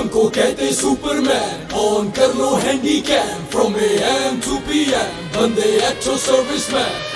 हमको कहते superman, on कर लो Handycam, from AM to PM बंदे एक्चुअल सर्विसमैन।